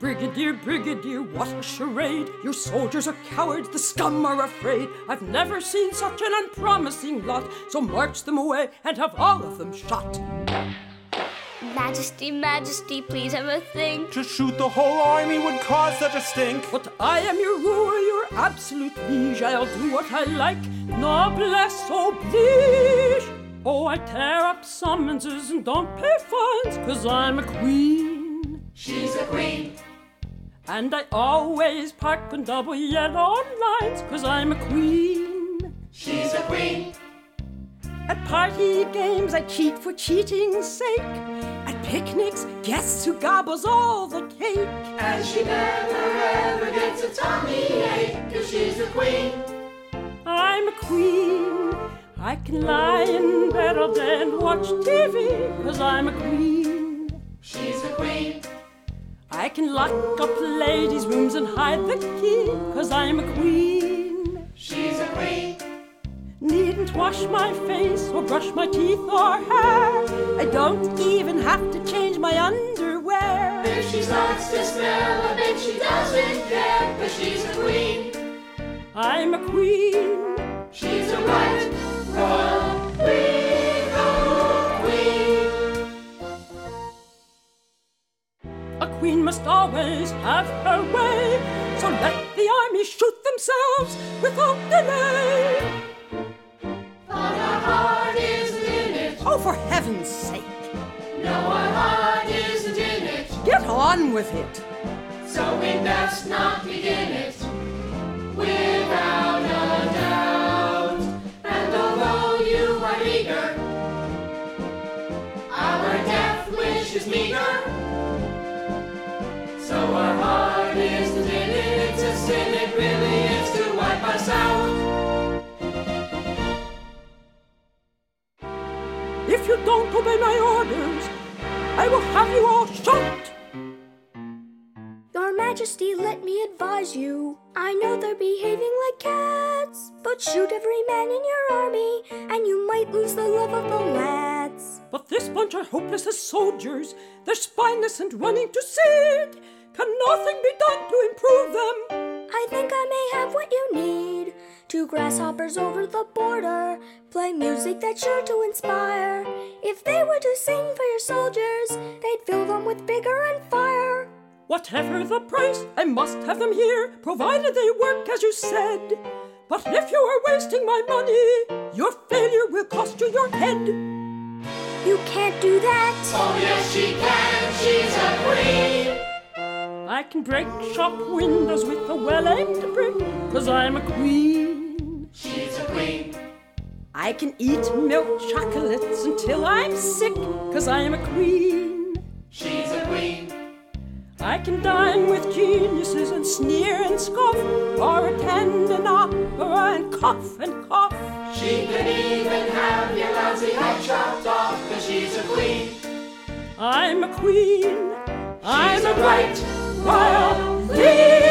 Brigadier, Brigadier, what a charade! Your soldiers are cowards, the scum are afraid. I've never seen such an unpromising lot, so march them away and have all of them shot. Majesty, Majesty, please have a think. To shoot the whole army would cause such a stink. But I am your ruler, your absolute liege. I'll do what I like, noblesse oblige. Oh, I tear up summonses and don't pay fines, 'cause I'm a queen. She's a queen. And I always park on double yellow lines, 'cause I'm a queen. She's a queen. At party games I cheat for cheating's sake. At picnics, guests who gobbles all the cake. And she never ever gets a tummy ache, 'cause she's a queen. I'm a queen. I can lie in bed all day and watch TV, 'cause I'm a queen. She's a queen. I can lock up ladies' rooms and hide the key, 'cause I'm a queen. She's a queen. Needn't wash my face or brush my teeth or hair. I don't even have to change my underwear. If she starts to smell a bit, she doesn't care, 'cause she's a queen. I'm a queen. She's a white royal queen, oh queen. A queen must always have her way, so let the army shoot themselves without delay. But our heart isn't in it. Oh, for heaven's sake, No, our heart isn't in it. get on with it. So we best not begin it without a doubt. And although you are eager, our death wish is meager. So our heart isn't in it. It's a sin, it really is, to wipe us out. If you don't obey my orders, I will have you all shot. Your Majesty, let me advise you. I know they're behaving like cats, but shoot every man in your army, and you might lose the love of the lads. But this bunch are hopeless as soldiers. They're spineless and running to seed. Can nothing be done to improve them? I think I may have what you need. 2 grasshoppers over the border play music that's sure to inspire. If they were to sing for your soldiers, they'd fill them with vigor and fire. Whatever the price, I must have them here, provided they work as you said. But if you are wasting my money, your failure will cost you your head. You can't do that. Oh yes she can, she's a queen. I can break shop windows with a well-aimed brick, 'cause I'm a queen. She's a queen. I can eat milk chocolates until I'm sick, 'cause I am a queen. She's a queen. I can dine with geniuses and sneer and scoff, or attend an opera and cough and cough. She can even have your lousy head chopped off, 'cause she's a queen. I'm a queen. I'm She's a a bright bright royal royal queen.